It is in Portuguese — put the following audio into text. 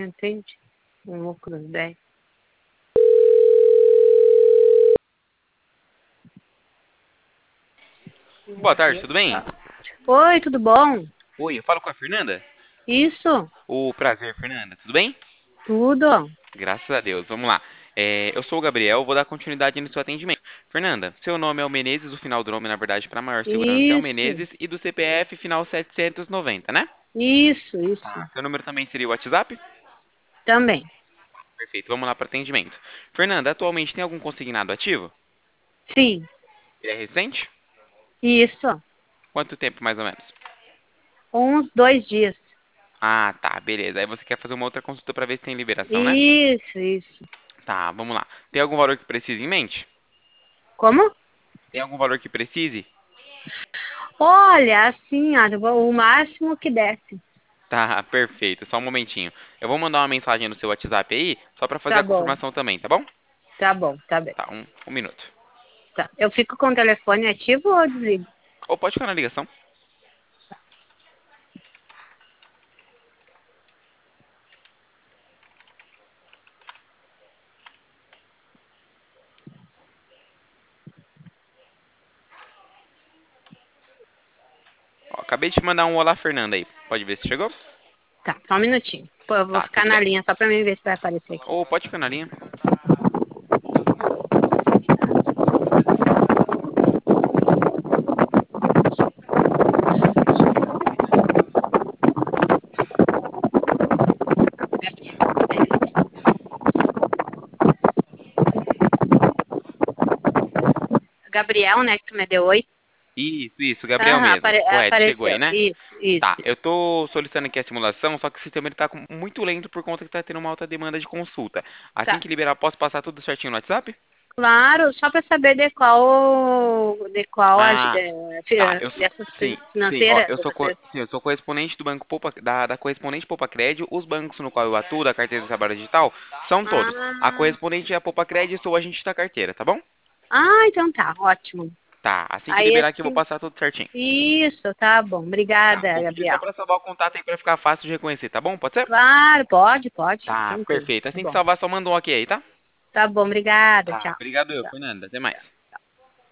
atende. Um louco das ideias. Boa tarde, tudo bem? Oi, tudo bom? Oi, eu falo com a Fernanda? Isso, O prazer, Fernanda, tudo bem? tudo. Graças a Deus, vamos lá. Eu sou o Gabriel, vou dar continuidade no seu atendimento. Fernanda, seu nome é o Menezes, o final do nome, na verdade, para maior segurança é o Isso, Menezes, e do CPF, final 790, né? isso. Tá, seu número também seria o WhatsApp? Também. Perfeito, vamos lá para atendimento. Fernanda, atualmente tem algum consignado ativo? Sim, Ele é recente? isso. Quanto tempo, mais ou menos? Uns 2 dias. Ah, tá, beleza. Aí você quer fazer uma outra consulta para ver se tem liberação, né? Isso. Tá, vamos lá. Tem algum valor que precise em mente? Como? Tem algum valor que precise? Olha, assim, ó, o máximo que desce. Tá, perfeito. Só um momentinho. Eu vou mandar uma mensagem no seu WhatsApp aí, só pra fazer Tá a bom, confirmação também, tá bom? tá bem. Tá, um minuto. Tá. Eu fico com o telefone ativo ou desligo? Ou pode ficar na ligação. Ó, acabei de te mandar um olá, Fernanda aí. Pode ver se chegou? Tá, só um minutinho. Pô, eu vou Tá, ficar tudo na bem. linha só pra mim ver se vai aparecer aqui. Ou pode ficar na linha. Gabriel, né, que tu me deu oi. Isso, Gabriel Aham, mesmo. Correto, chegou aí, apareceu. né? Isso. Tá, eu tô solicitando aqui a simulação, só que o sistema ele tá muito lento por conta que tá tendo uma alta demanda de consulta. Assim Tá. que liberar, posso passar tudo certinho no WhatsApp? Claro, só para saber de qual Ah, tá, dessas sim, ó, financeiras de vocês. eu sou correspondente do Banco Poupa, da correspondente Poupa Crédito, os bancos no qual eu atuo, da carteira de trabalho digital, são todos. A Ah, correspondente é a Poupa Crédito, sou agente da carteira, tá bom? então tá, ótimo. Tá, assim que Aí liberar aqui eu vou assim, passar tudo certinho. isso, tá bom. Tá, Obrigada, vou pedir só Gabriel. pra salvar o contato aí pra ficar fácil de reconhecer, tá bom? Pode ser? Claro, pode, Tá, tranquilo. perfeito. Tá Assim que bom. salvar, só manda um ok aí, tá? Tá bom, obrigada. Tá, Tchau. obrigado eu, Tchau. Fernanda. Até mais.